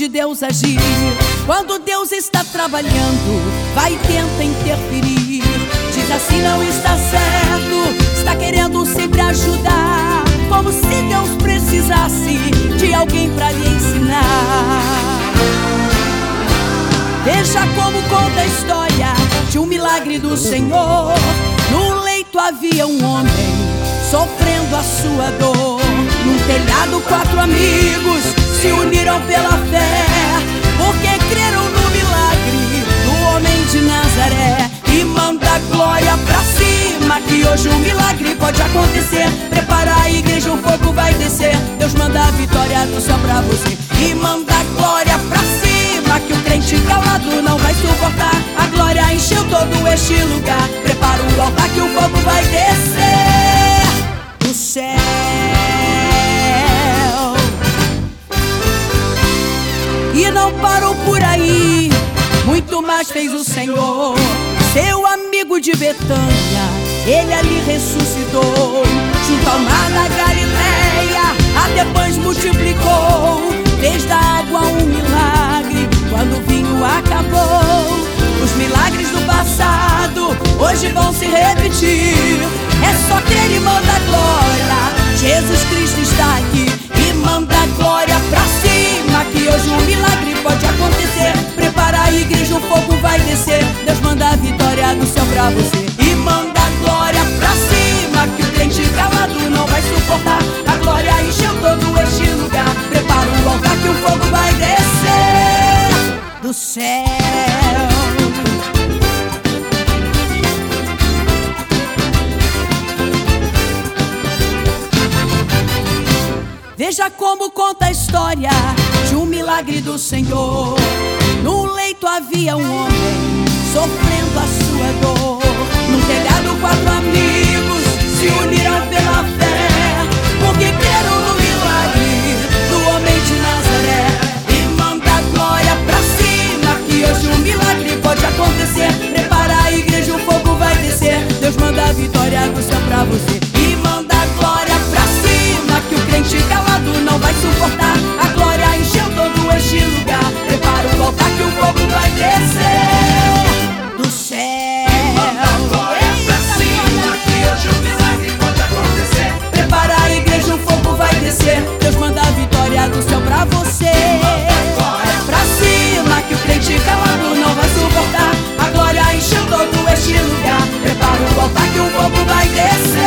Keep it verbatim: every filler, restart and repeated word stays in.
de Deus agir. Quando Deus está trabalhando, vai e tenta interferir. Diz assim: não está certo, está querendo sempre ajudar, como se Deus precisasse de alguém para lhe ensinar. Veja como conta a história de um milagre do Senhor. No leito havia um homem sofrendo a sua dor. Num telhado quatro amigos se uniram pela fé, porque creram no milagre do homem de Nazaré. E manda glória pra cima, que hoje um milagre pode acontecer. Prepara a igreja, o fogo vai descer. Deus manda a vitória do céu pra você. E manda glória pra cima, que o crente calado não vai suportar. A glória encheu todo este lugar. Prepara o altar que o fogo vai descer do céu. E não parou por aí, muito mais fez o Senhor. Seu amigo de Betânia, ele ali ressuscitou. Junto ao mar da Galileia, a depois multiplicou. Fez da água um milagre, quando o vinho acabou. Os milagres do passado hoje vão se repetir. É só crer e manda glória. Jesus Cristo está aqui. E manda glória pra cima, que hoje um milagre pode acontecer. Prepara a igreja, o fogo vai descer. Deus manda a vitória do céu pra você. E manda glória pra cima, que o crente calado não vai suportar. A glória encheu todo este lugar. Prepara o altar que o fogo vai descer do céu. Veja como conta a história de um milagre do Senhor. No leito havia um homem sofrendo a sua dor. Num telhado quatro amigos se uniram pela fé, porque creram no milagre do homem de Nazaré. E manda glória pra cima, que hoje um milagre pode acontecer. Prepara a igreja, o fogo vai descer. Deus manda a vitória do céu pra você. E manda glória pra cima, que o crente calado não vai suportar. A glória encheu todo este lugar. Prepara o altar que o fogo vai descer do céu. Glória pra cima, que hoje um milagre pode acontecer. Prepara a igreja, o fogo vai descer. Deus manda a vitória do céu pra você. Glória Pra cima, que o crente calado não vai suportar. A glória encheu todo este lugar. Prepara o altar que o fogo vai descer